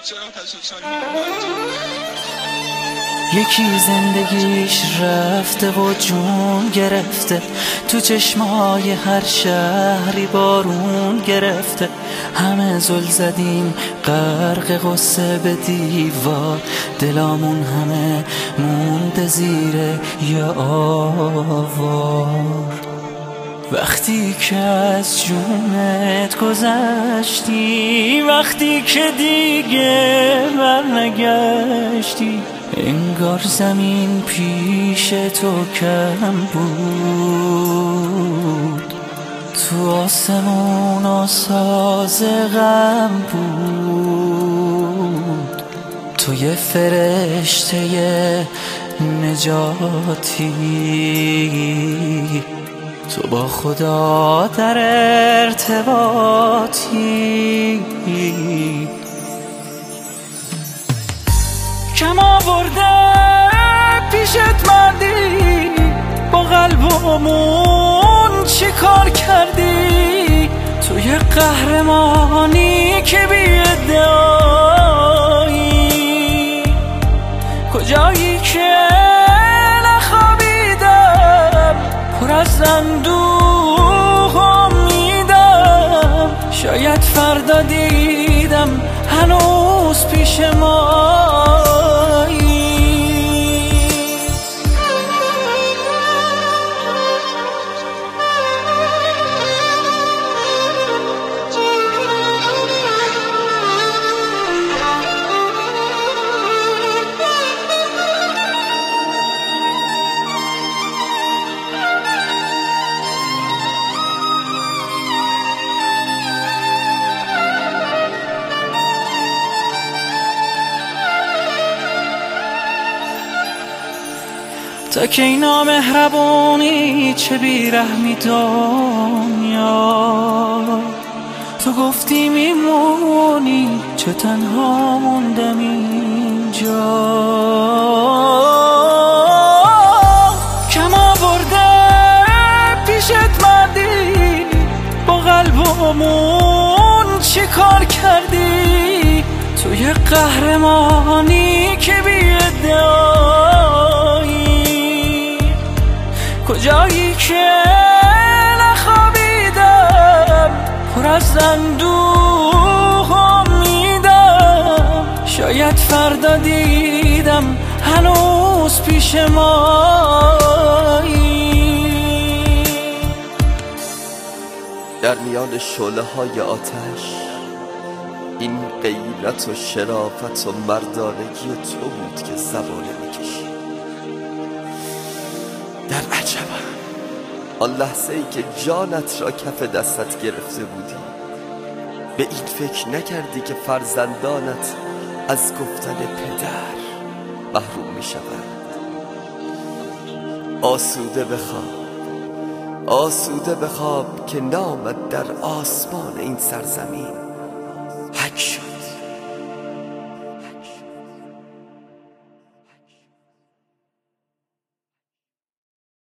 یکی زندگیش رفته و جون گرفته، تو چشمای هر شهری بارون گرفته. همه زل زدیم غرق غصه به دیوار، دلامون همه مونده زیر یه آوار. وقتی که از جونت گذشتی، وقتی که دیگه برنگشتی، انگار زمین پیش تو کم بود، تو آسمون آساز غم بود. تو یه فرشته نجاتی، تو با خدا در ارتباطی. کم آورده پیشت مردی، با قلبمون چی کار کردی؟ تو یه قهرمانی که بی ادعایی، کجایی که نخوابیدم پر از اندوه امیدم، شاید فردا دیدم هنوز پیش مایی. تا که اینا مهربونی چه بیرحمی دنیا، تو گفتی میمونی چه تنها موندم اینجا. کم آورده پیشت مردی، با قلبمون چی کار کردی؟ تو یه قهرمانی که بی ادعایی، کجایی که نخوابیدم پر از اندوه امیدم، شاید فردا دیدم هنوز پیش مایی. در میان شعله‌های آتش این غیرت و شرافت و مردانگی تو بود که زبانه میکشید. در عجبم آن لحظه ای که جانت را کف دستت گرفته بودی، به این فکر نکردی که فرزندانت از گفتن پدر محروم می شوند. آسوده بخواب، آسوده بخواب که نامت در آسمان این سرزمین حک شد.